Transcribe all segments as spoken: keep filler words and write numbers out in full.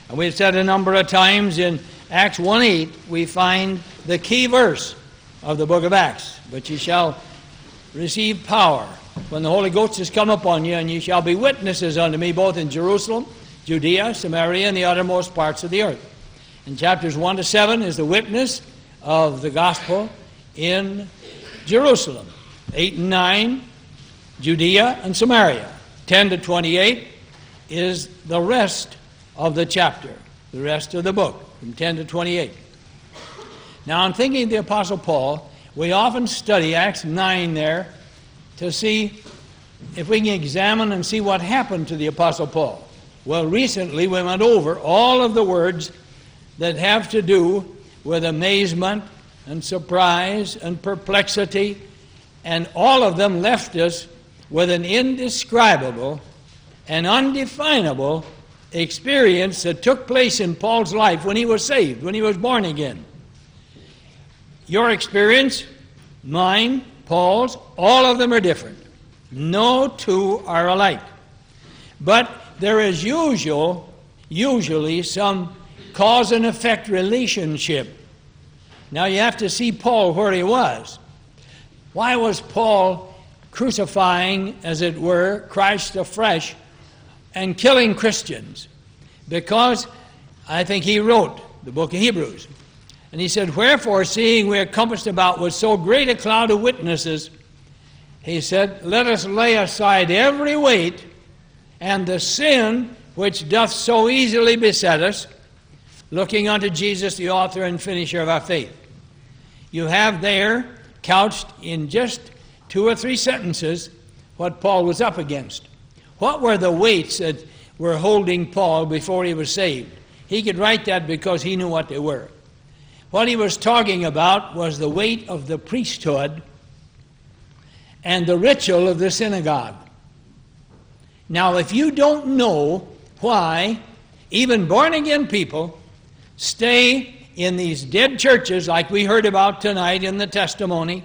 And we've said a number of times in Acts one eight, we find the key verse of the book of Acts. But ye shall receive power when the Holy Ghost has come upon you, and ye shall be witnesses unto me both in Jerusalem, Judea, Samaria, and the uttermost parts of the earth. In chapters one to seven is the witness of the gospel in Jerusalem. eight and nine, Judea and Samaria. ten to twenty-eight is the rest of the chapter, the rest of the book, from ten to twenty-eight. Now, I'm thinking of the Apostle Paul. We often study Acts nine there to see if we can examine and see what happened to the Apostle Paul. Well, recently we went over all of the words that have to do with amazement and surprise and perplexity, and all of them left us with an indescribable and undefinable experience that took place in Paul's life when he was saved, when he was born again. Your experience, mine, Paul's, all of them are different. No two are alike. But there is usual, usually some cause and effect relationship. Now you have to see Paul where he was. Why was Paul crucifying, as it were, Christ afresh and killing Christians? Because I think he wrote the book of Hebrews. And he said, wherefore, seeing we are compassed about with so great a cloud of witnesses, he said, let us lay aside every weight and the sin which doth so easily beset us, looking unto Jesus, the author and finisher of our faith. You have there, couched in just two or three sentences, what Paul was up against. What were the weights that were holding Paul before he was saved? He could write that because he knew what they were. What he was talking about was the weight of the priesthood and the ritual of the synagogue. Now, if you don't know why even born-again people stay in these dead churches like we heard about tonight in the testimony,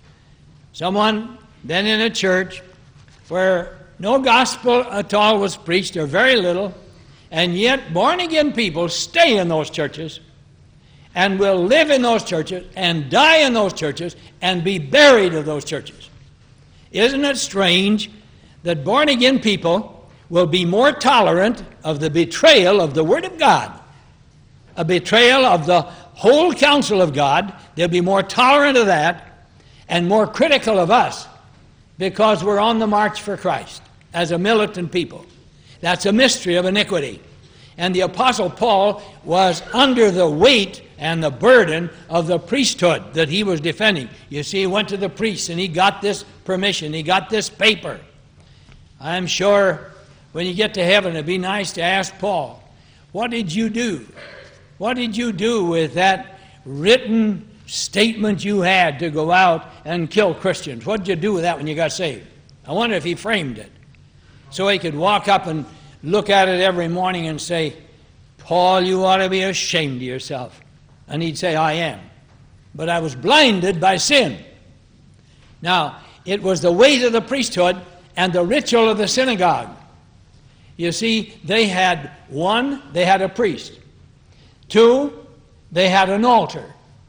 someone been in a church where no gospel at all was preached, or very little, and yet born-again people stay in those churches and will live in those churches and die in those churches and be buried in those churches. Isn't it strange that born-again people will be more tolerant of the betrayal of the Word of God, a betrayal of the whole counsel of God? They'll be more tolerant of that and more critical of us because we're on the march for Christ as a militant people. That's a mystery of iniquity. And the Apostle Paul was under the weight and the burden of the priesthood that he was defending. You see, he went to the priest and he got this permission, he got this paper. I'm sure when you get to heaven, it'd be nice to ask Paul, what did you do? What did you do with that written statement you had to go out and kill Christians? What did you do with that when you got saved? I wonder if he framed it so he could walk up and look at it every morning and say, Paul, you ought to be ashamed of yourself. And he'd say, I am. But I was blinded by sin. Now, it was the weight of the priesthood and the ritual of the synagogue. You see, they had, one, they had a priest. Two, they had an altar.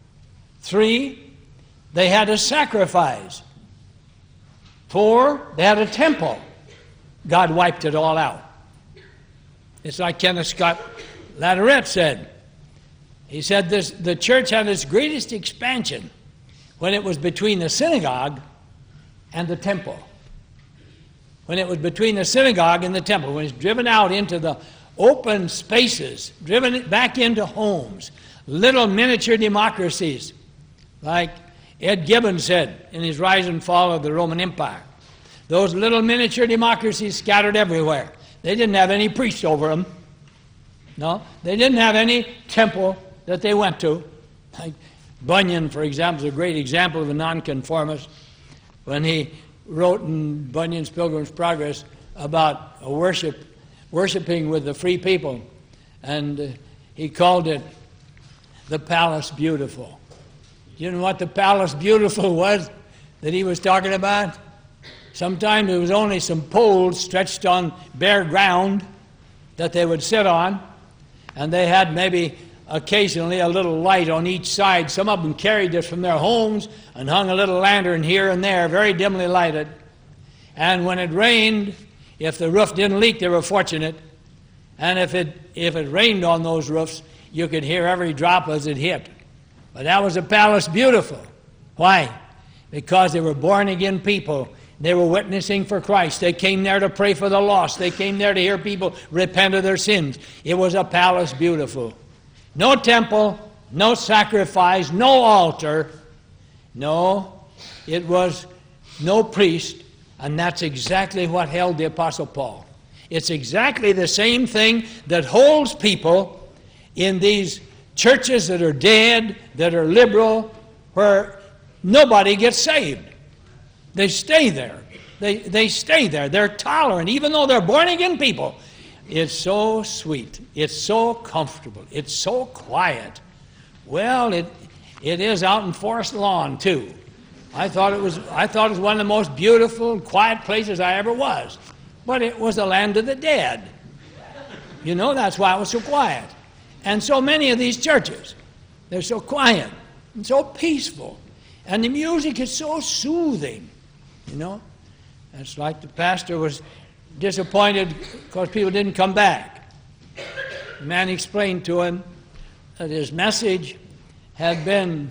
Three, they had a sacrifice. Four, they had a temple. God wiped it all out. It's like Kenneth Scott Latourette said. He said this: the church had its greatest expansion when it was between the synagogue and the temple. When it was between the synagogue and the temple, when it's driven out into the open spaces, driven back into homes, little miniature democracies, like Ed Gibbons said in his Rise and Fall of the Roman Empire. Those little miniature democracies scattered everywhere. They didn't have any priest over them. No, they didn't have any temple that they went to. Like Bunyan, for example, is a great example of a nonconformist. When he wrote in Bunyan's Pilgrim's Progress about a worship, worshiping with the free people, and uh, he called it the Palace Beautiful. You know what the Palace Beautiful was that he was talking about? Sometimes it was only some poles stretched on bare ground that they would sit on, And they had maybe occasionally a little light on each side. Some of them carried this from their homes and hung a little lantern here and there, very dimly lighted. And when it rained, if the roof didn't leak, they were fortunate. And if it, if it rained on those roofs, you could hear every drop as it hit. But that was a palace beautiful. Why? Because they were born-again people. They were witnessing for Christ. They came there to pray for the lost. They came there to hear people repent of their sins. It was a palace beautiful. No temple, no sacrifice, no altar. No, it was no priest. And that's exactly what held the Apostle Paul. It's exactly the same thing that holds people in these churches that are dead, that are liberal, where nobody gets saved. They stay there. They, they stay there. They're tolerant, even though they're born-again people. It's so sweet. It's so comfortable. It's so quiet. Well, it it is out in Forest Lawn, too. I thought it was I thought it was one of the most beautiful and quiet places I ever was. But it was the land of the dead. You know, that's why it was so quiet. And so many of these churches, they're so quiet and so peaceful. And the music is so soothing, you know. It's like the pastor was disappointed because people didn't come back. The man explained to him that his message had been,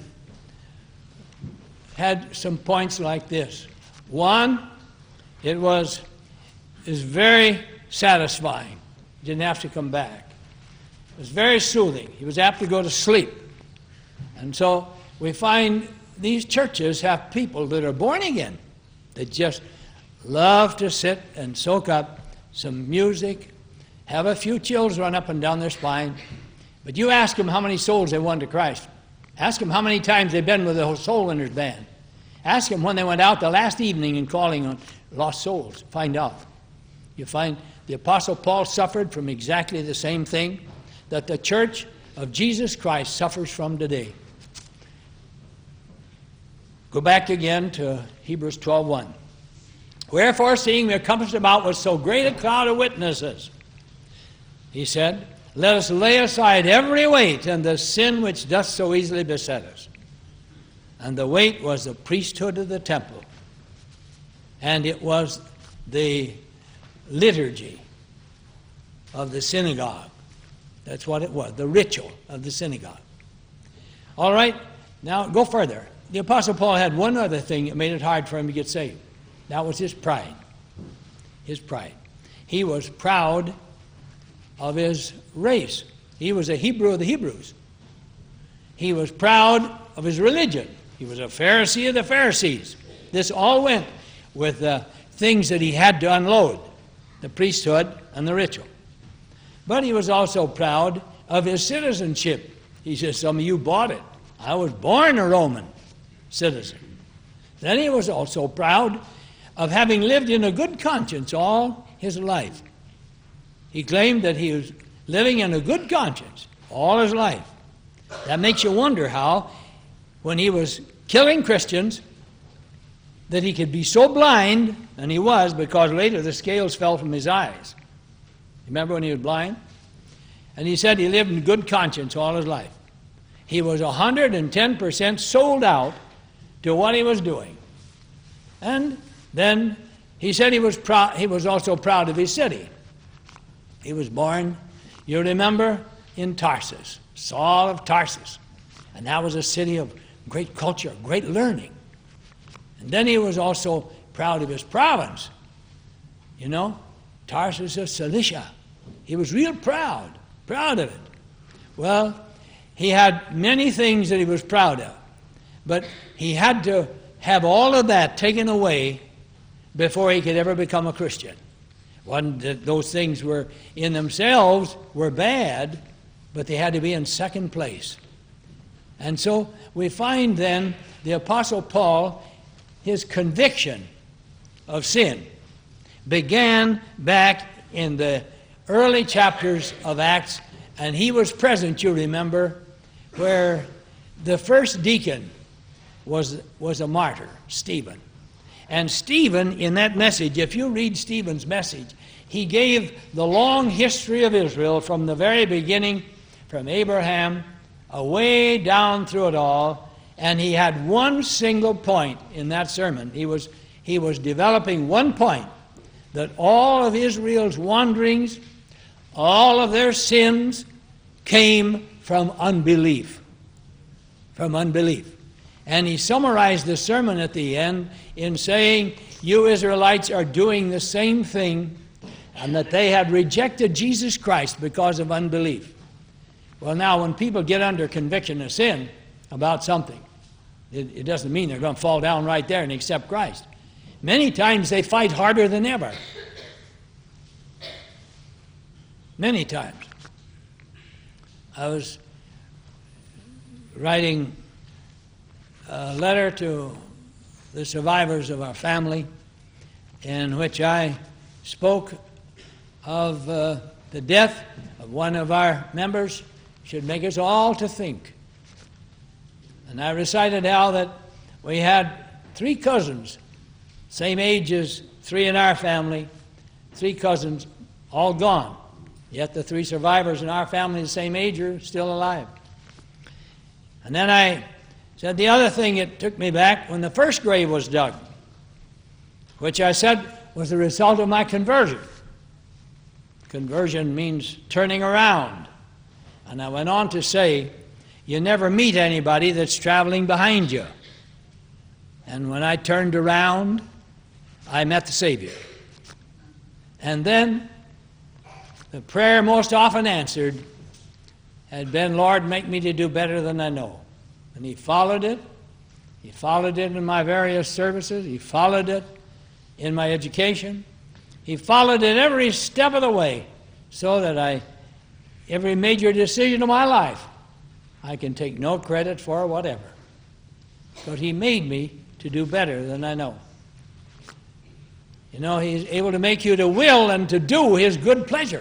had some points like this. One, it was, is very satisfying. He didn't have to come back. It was very soothing. He was apt to go to sleep. And so we find these churches have people that are born again that just love to sit and soak up some music, have a few chills run up and down their spine. But you ask them how many souls they won to Christ. Ask them how many times they've been with a soul winners band. Ask them when they went out the last evening and calling on lost souls. Find out. You find the Apostle Paul suffered from exactly the same thing that the church of Jesus Christ suffers from today. Go back again to Hebrews twelve one. Wherefore, seeing we are compassed about with so great a cloud of witnesses, he said, let us lay aside every weight and the sin which doth so easily beset us. And the weight was the priesthood of the temple. And it was the liturgy of the synagogue. That's what it was, the ritual of the synagogue. All right, now go further. The Apostle Paul had one other thing that made it hard for him to get saved. That was his pride. His pride. He was proud of his race. He was a Hebrew of the Hebrews. He was proud of his religion. He was a Pharisee of the Pharisees. This all went with the things that he had to unload, the priesthood and the ritual. But he was also proud of his citizenship. He says, some of you bought it. I was born a Roman citizen. Then he was also proud of having lived in a good conscience all his life. He claimed that he was living in a good conscience all his life. That makes you wonder how, when he was killing Christians, that he could be so blind, and he was, because later the scales fell from his eyes. Remember when he was blind? And he said he lived in good conscience all his life. He was one hundred ten percent sold out to what he was doing. And then he said he was proud. He was also proud of his city. He was born, you remember, in Tarsus, Saul of Tarsus. And that was a city of great culture, great learning. And then he was also proud of his province. You know, Tarsus of Cilicia. He was real proud, proud of it. Well, he had many things that he was proud of. But he had to have all of that taken away before he could ever become a Christian. One, those things were in themselves were bad, but they had to be in second place. And so we find then the Apostle Paul, his conviction of sin began back in the early chapters of Acts, and he was present, you remember, where the first deacon was, was a martyr, Stephen. And Stephen, in that message, if you read Stephen's message, he gave the long history of Israel from the very beginning from Abraham, away down through it all, and he had one single point in that sermon. He was, he was developing one point, that all of Israel's wanderings, all of their sins came from unbelief. From unbelief. And he summarized the sermon at the end in saying, you Israelites are doing the same thing, and that they had rejected Jesus Christ because of unbelief. Well, now, when people get under conviction of sin about something, it, it doesn't mean they're going to fall down right there and accept Christ. Many times they fight harder than ever. Many times. I was writing a letter to the survivors of our family in which I spoke of uh, the death of one of our members should make us all to think. And I recited how that we had three cousins, same age as three in our family, three cousins, all gone. Yet the three survivors in our family the same age are still alive. And then I said the other thing that took me back when the first grave was dug, which I said was the result of my conversion. Conversion means turning around. And I went on to say, you never meet anybody that's traveling behind you. And when I turned around, I met the Savior. And then the prayer most often answered had been, Lord, make me to do better than I know. And he followed it. He followed it in my various services. He followed it in my education. He followed it every step of the way so that I, every major decision of my life, I can take no credit for whatever. But he made me to do better than I know. You know, he's able to make you to will and to do his good pleasure.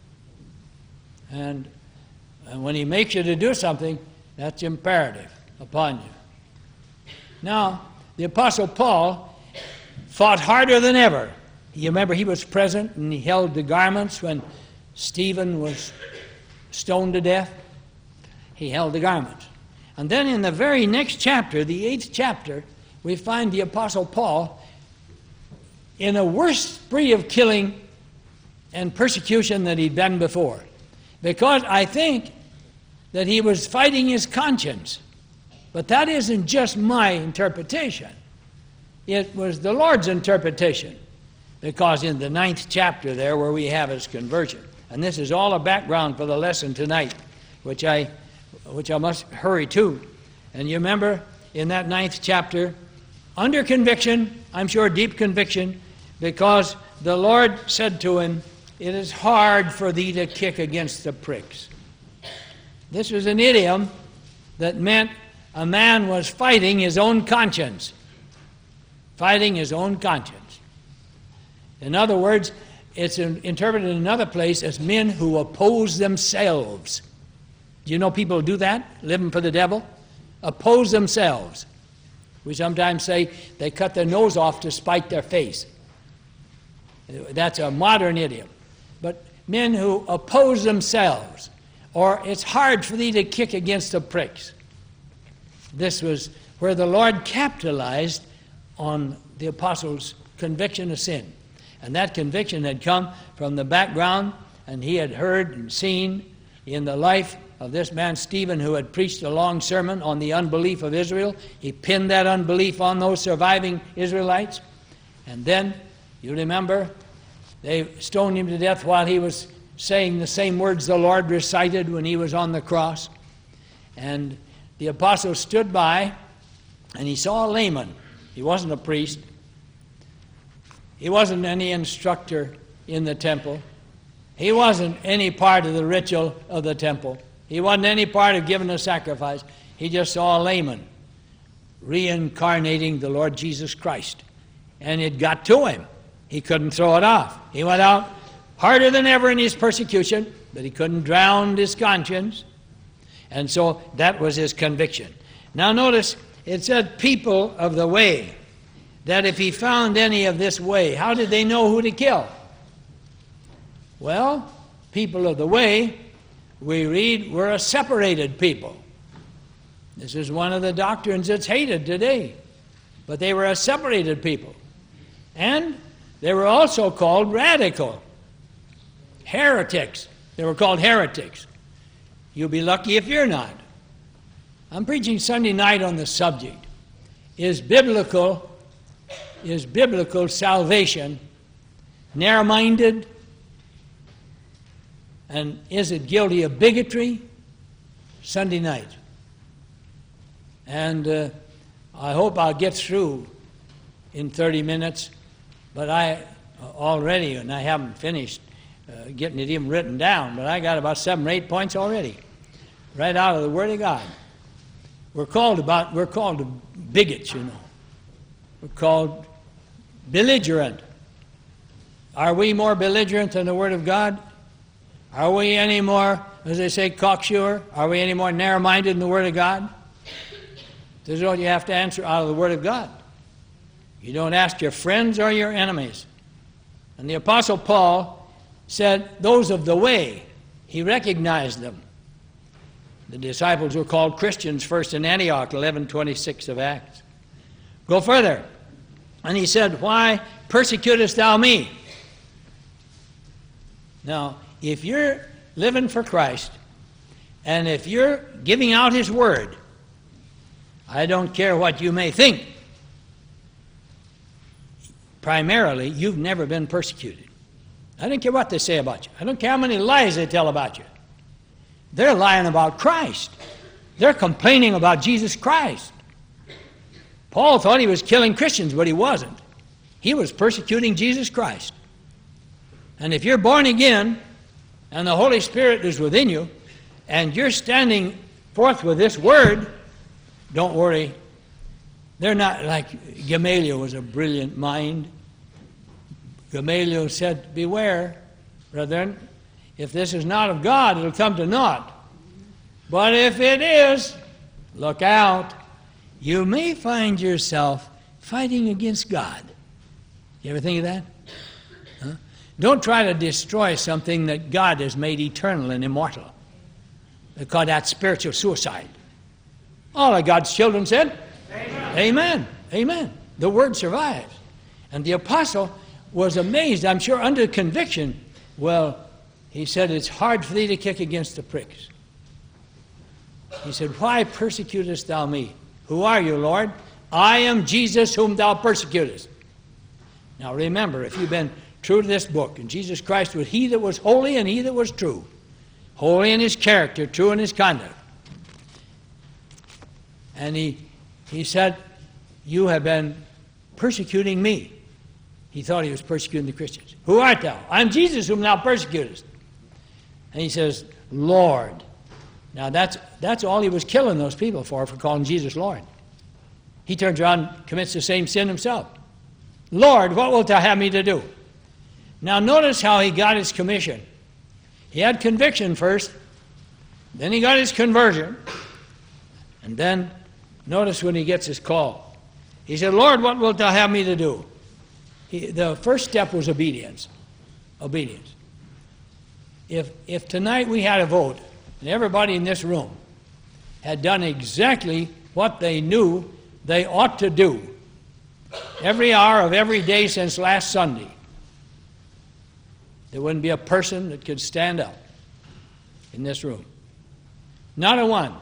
And, and when he makes you to do something, that's imperative upon you. Now, the Apostle Paul fought harder than ever. You remember he was present and he held the garments when Stephen was stoned to death. He held the garments. And then in the very next chapter, the eighth chapter, we find the Apostle Paul in a worse spree of killing and persecution than he'd been before. Because I think that he was fighting his conscience. But that isn't just my interpretation. It was the Lord's interpretation. Because in the ninth chapter there where we have his conversion, and this is all a background for the lesson tonight, which I, which I must hurry to. And you remember in that ninth chapter, under conviction, I'm sure deep conviction, because the Lord said to him, it is hard for thee to kick against the pricks. This was an idiom that meant a man was fighting his own conscience. Fighting his own conscience. In other words, it's interpreted in another place as men who oppose themselves. Do you know people who do that, living for the devil? Oppose themselves. We sometimes say they cut their nose off to spite their face. That's a modern idiom. But men who oppose themselves, or it's hard for thee to kick against the pricks. This was where the Lord capitalized on the apostles' conviction of sin. And that conviction had come from the background, and he had heard and seen in the life of this man Stephen, who had preached a long sermon on the unbelief of Israel. He pinned that unbelief on those surviving Israelites. And then, you remember, they stoned him to death while he was saying the same words the Lord recited when he was on the cross. And the apostle stood by, and he saw a layman. He wasn't a priest. He wasn't any instructor in the temple. He wasn't any part of the ritual of the temple. He wasn't any part of giving a sacrifice. He just saw a layman reincarnating the Lord Jesus Christ. And it got to him. He couldn't throw it off. He went out harder than ever in his persecution, but he couldn't drown his conscience. And so that was his conviction. Now notice, it said people of the way, that if he found any of this way, how did they know who to kill? Well, people of the way we read we're a separated people. This is one of the doctrines that's hated today. But they were a separated people. And they were also called radical. Heretics. They were called heretics. You'll be lucky if you're not. I'm preaching Sunday night on the subject. Is biblical, is biblical salvation narrow-minded? And is it guilty of bigotry? Sunday night. And uh, I hope I'll get through in thirty minutes, but I already, and I haven't finished uh, getting it even written down, but I got about seven or eight points already, right out of the Word of God. We're called about, we're called bigots, you know. We're called belligerent. Are we more belligerent than the Word of God? Are we any more, as they say, cocksure? Are we any more narrow-minded than the Word of God? This is what you have to answer out of the Word of God. You don't ask your friends or your enemies. And the Apostle Paul said, those of the way, he recognized them. The disciples were called Christians first in Antioch, eleven twenty-six of Acts. Go further. And he said, why persecutest thou me? Now, if you're living for Christ, and if you're giving out His Word, I don't care what you may think. Primarily, you've never been persecuted. I don't care what they say about you. I don't care how many lies they tell about you. They're lying about Christ. They're complaining about Jesus Christ. Paul thought he was killing Christians, but he wasn't. He was persecuting Jesus Christ. And if you're born again, and the Holy Spirit is within you, and you're standing forth with this Word, don't worry. They're not like Gamaliel was a brilliant mind. Gamaliel said, beware, brethren, if this is not of God, it'll come to naught. But if it is, look out. You may find yourself fighting against God. You ever think of that? Huh? Don't try to destroy something that God has made eternal and immortal. They call that spiritual suicide. All of God's children said, Amen. Amen. Amen. The Word survives. And the apostle was amazed, I'm sure, under conviction. Well, he said, it's hard for thee to kick against the pricks. He said, why persecutest thou me? Who are you, Lord? I am Jesus whom thou persecutest. Now remember, if you've been true to this book, and Jesus Christ was he that was holy and he that was true. Holy in his character, true in his conduct. And he, he said, you have been persecuting me. He thought he was persecuting the Christians. Who art thou? I'm Jesus whom thou persecutest. And he says, Lord. Now that's, that's all he was killing those people for, for calling Jesus Lord. He turns around and commits the same sin himself. Lord, what wilt thou have me to do? Now notice how he got his commission. He had conviction first, then he got his conversion, and then notice when he gets his call. He said, Lord, what wilt thou have me to do? He, the first step was obedience. Obedience. If, if tonight we had a vote, and everybody in this room had done exactly what they knew they ought to do, every hour of every day since last Sunday, there wouldn't be a person that could stand up in this room. Not a one.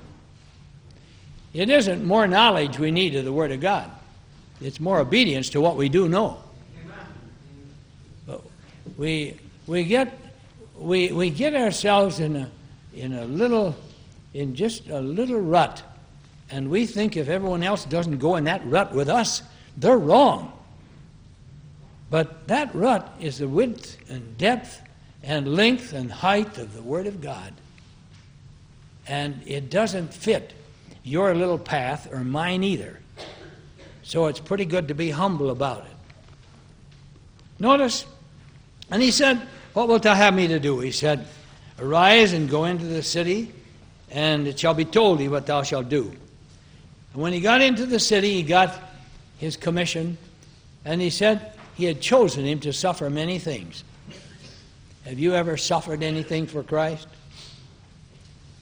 It isn't more knowledge we need of the Word of God. It's more obedience to what we do know. But we we get we we get ourselves in a in a little in just a little rut, and we think if everyone else doesn't go in that rut with us, they're wrong. But that rut is the width and depth and length and height of the Word of God. And it doesn't fit your little path or mine either. So it's pretty good to be humble about it. Notice, and he said, what wilt thou have me to do? He said, arise and go into the city, and it shall be told thee what thou shalt do. And when he got into the city, he got his commission, and he said he had chosen him to suffer many things. Have you ever suffered anything for Christ?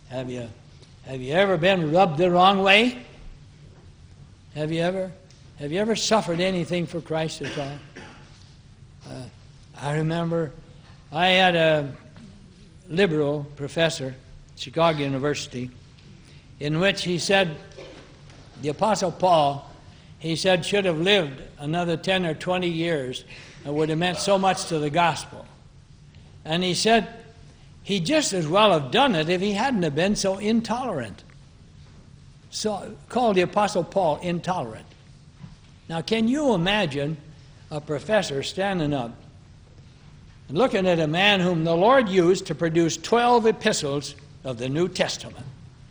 Have you, have you ever been rubbed the wrong way? Have you ever? Have you ever suffered anything for Christ at all? Uh, I remember I had a liberal professor at Chicago University in which he said the Apostle Paul, he said, should have lived another ten or twenty years. It would have meant so much to the gospel. And he said he'd just as well have done it if he hadn't have been so intolerant. So called the Apostle Paul intolerant. Now, can you imagine a professor standing up and looking at a man whom the Lord used to produce twelve epistles of the New Testament?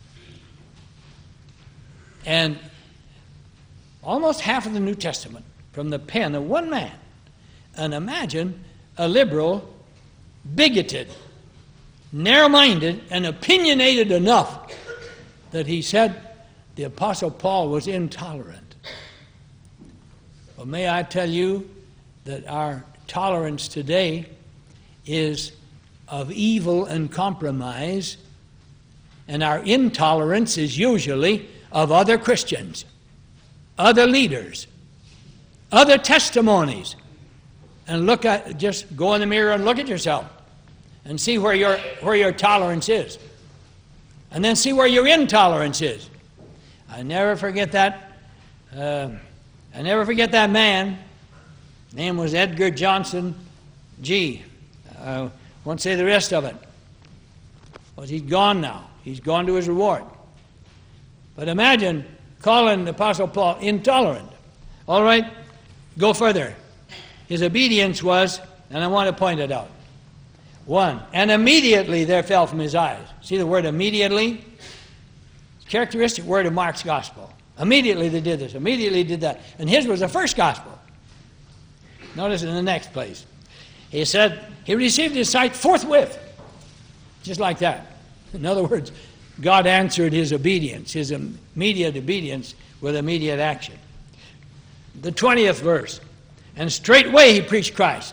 And almost half of the New Testament from the pen of one man. And imagine a liberal, bigoted, narrow-minded, and opinionated enough that he said the Apostle Paul was intolerant. Well, may I tell you that our tolerance today is of evil and compromise, and our intolerance is usually of other Christians, other leaders, other testimonies. And look at, just go in the mirror and look at yourself and see where your, where your tolerance is. And then see where your intolerance is. I never forget that. Uh, I never forget that man. His name was Edgar Johnson G. I won't say the rest of it. Well, he's gone now. He's gone to his reward. But imagine calling the Apostle Paul intolerant. All right, go further. His obedience was, and I want to point it out. One, and immediately there fell from his eyes. See the word immediately? It's a characteristic word of Mark's gospel. Immediately they did this, immediately did that. And his was the first gospel. Notice in the next place. He said he received his sight forthwith. Just like that. In other words, God answered his obedience, his immediate obedience with immediate action. The twentieth verse. And straightway he preached Christ.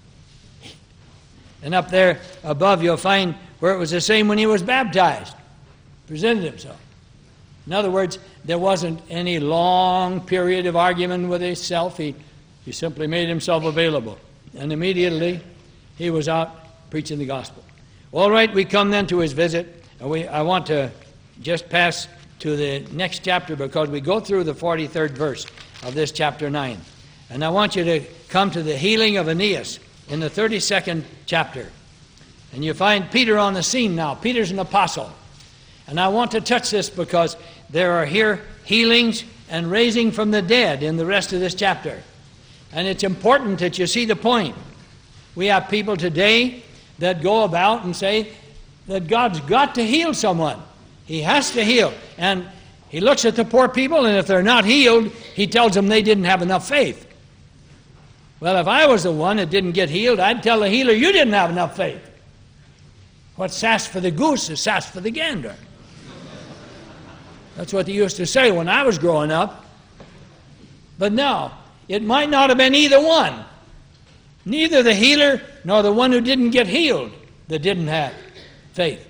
And up there above you'll find where it was the same when he was baptized. Presented himself. In other words, there wasn't any long period of argument with himself. He, he simply made himself available. And immediately he was out preaching the gospel. All right, we come then to his visit. And we, I want to just pass to the next chapter because we go through the forty-third verse of this chapter nine. And I want you to come to the healing of Aeneas in the thirty-second chapter. And you find Peter on the scene now. Peter's an apostle. And I want to touch this because there are here healings and raising from the dead in the rest of this chapter. And it's important that you see the point. We have people today that go about and say that God's got to heal someone. He has to heal. And he looks at the poor people, and if they're not healed, he tells them they didn't have enough faith. Well, if I was the one that didn't get healed, I'd tell the healer, you didn't have enough faith. What's sass for the goose is sass for the gander. That's what they used to say when I was growing up. But no, it might not have been either one. Neither the healer nor the one who didn't get healed that didn't have faith.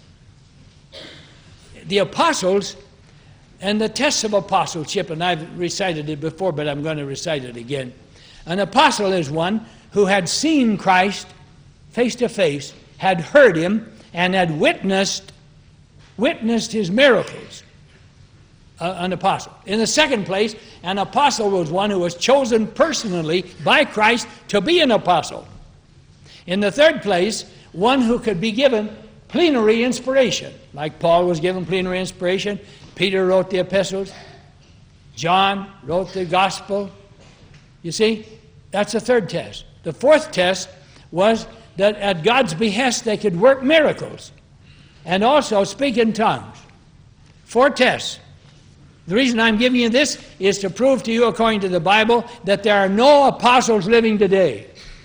The apostles and the tests of apostleship, and I've recited it before, but I'm going to recite it again. An apostle is one who had seen Christ face to face, had heard him, and had witnessed, witnessed his miracles. Uh, an apostle. In the second place, an apostle was one who was chosen personally by Christ to be an apostle. In the third place, one who could be given plenary inspiration, like Paul was given plenary inspiration. Peter wrote the epistles. John wrote the gospel. You see, that's the third test. The fourth test was that at God's behest they could work miracles and also speak in tongues. Four tests. The reason I'm giving you this is to prove to you, according to the Bible, that there are no apostles living today.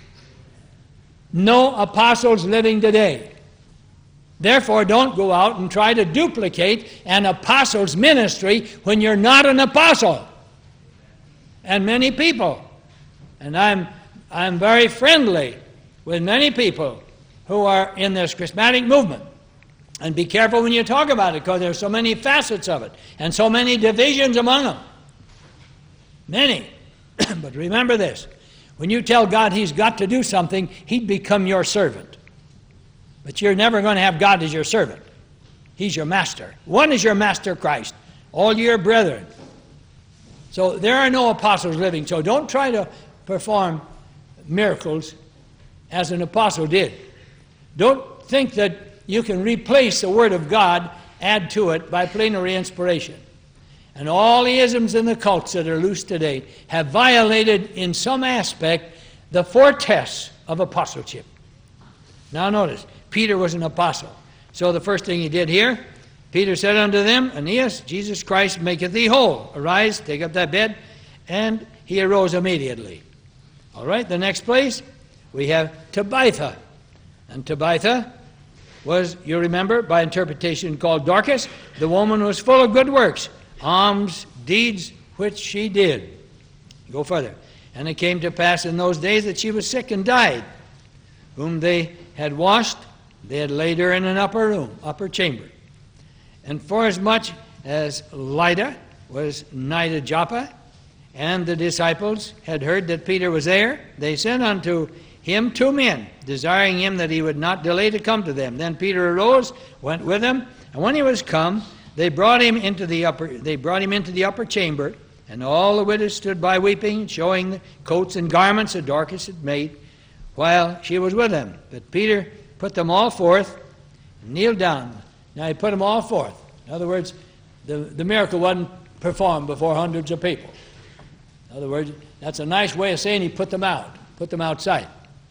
No apostles living today. Therefore, don't go out and try to duplicate an apostle's ministry when you're not an apostle. And many people, and I'm, I'm very friendly with many people who are in this charismatic movement. And be careful when you talk about it, because there's so many facets of it and so many divisions among them. Many. But remember this. When you tell God he's got to do something, he'd become your servant. But you're never going to have God as your servant. He's your master. One is your master, Christ. All your brethren. So there are no apostles living. So don't try to perform miracles as an apostle did. Don't think that you can replace the Word of God, add to it by plenary inspiration. And all the isms and the cults that are loose today have violated in some aspect the four tests of apostleship. Now notice, Peter was an apostle. So the first thing he did here, Peter said unto them, Aeneas, Jesus Christ maketh thee whole. Arise, take up thy bed. And he arose immediately. All right, the next place, we have Tabitha. And Tabitha was, you remember, by interpretation called Dorcas. The woman was full of good works, alms, deeds, which she did. Go further. And it came to pass in those days that she was sick and died, whom they had washed, they had laid her in an upper room, upper chamber. And forasmuch as Lydda was nigh to Joppa, and the disciples had heard that Peter was there, they sent unto him two men, desiring him that he would not delay to come to them. Then Peter arose, went with them, and when he was come, they brought him into the upper. They brought him into the upper chamber, and all the widows stood by weeping, showing the coats and garments that Dorcas had made, while she was with them. But Peter put them all forth, and kneeled down. Now he put them all forth. In other words, the, the miracle wasn't performed before hundreds of people. In other words, that's a nice way of saying he put them out, put them outside.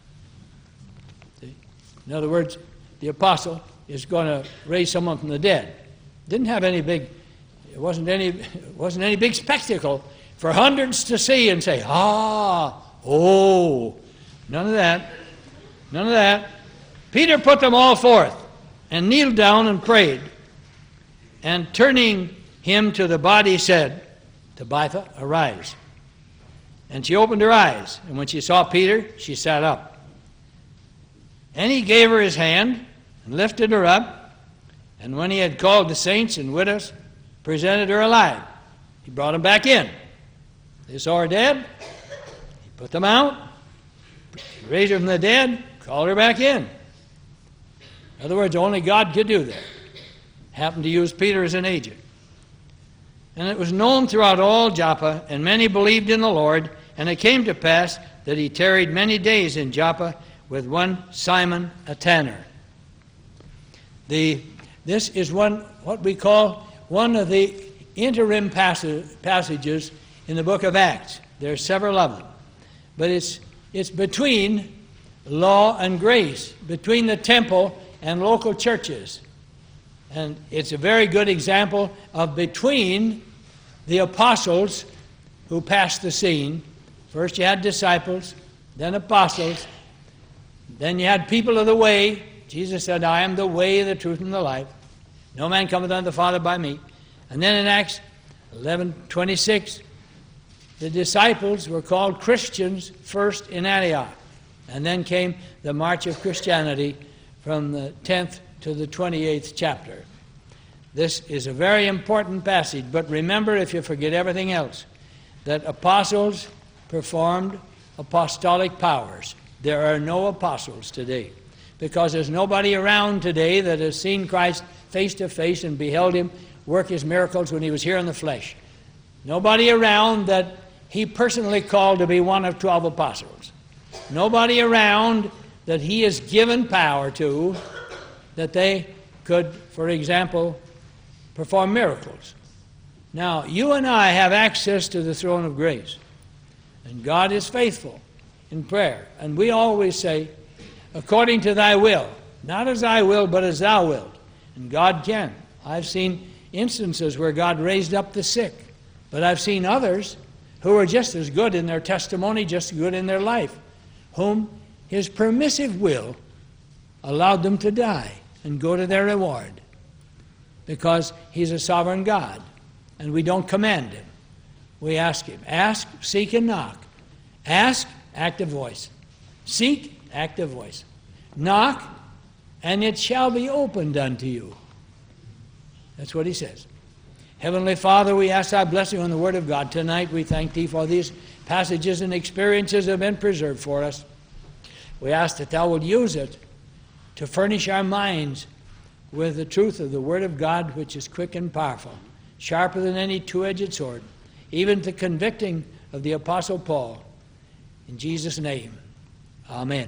See? In other words, the apostle is going to raise someone from the dead. Didn't have any big, it wasn't any, it wasn't any big spectacle for hundreds to see and say, ah, oh, none of that, none of that. Peter put them all forth and kneeled down and prayed, and turning him to the body said, Tabitha, arise. And she opened her eyes, and when she saw Peter, she sat up. And he gave her his hand and lifted her up, and when he had called the saints and widows, presented her alive. He brought them back in. They saw her dead. He put them out, raised her from the dead, called her back in. In other words, only God could do that. Happened to use Peter as an agent. And it was known throughout all Joppa, and many believed in the Lord. And it came to pass that he tarried many days in Joppa with one Simon a tanner. The, this is one, what we call one of the interim passage, passages in the book of Acts. There are several of them. But it's, it's between law and grace, between the temple and local churches. And it's a very good example of between the apostles who passed the scene. First you had disciples, then apostles, then you had people of the way. Jesus said, I am the way, the truth, and the life. No man cometh unto the Father by me. And then in Acts eleven twenty-six, the disciples were called Christians first in Antioch. And then came the march of Christianity from the tenth to the twenty-eighth chapter. This is a very important passage, but remember, if you forget everything else, that apostles performed apostolic powers. There are no apostles today, because there's nobody around today that has seen Christ face to face and beheld him work his miracles when he was here in the flesh. Nobody around that he personally called to be one of twelve apostles. Nobody around that he has given power to, that they could, for example, perform miracles. Now, you and I have access to the throne of grace, and God is faithful in prayer. And we always say, according to thy will, not as I will, but as thou wilt. And God can. I've seen instances where God raised up the sick, but I've seen others who are just as good in their testimony, just as good in their life, whom his permissive will allowed them to die and go to their reward, because he's a sovereign God, and we don't command him. We ask him. Ask, seek, and knock. Ask, active voice. Seek, active voice. Knock, and it shall be opened unto you. That's what he says. Heavenly Father, we ask thy blessing on the Word of God tonight. We thank thee for these passages and experiences that have been preserved for us. We ask that thou wilt use it to furnish our minds with the truth of the Word of God, which is quick and powerful, sharper than any two-edged sword, even to convicting of the Apostle Paul. In Jesus' name, amen.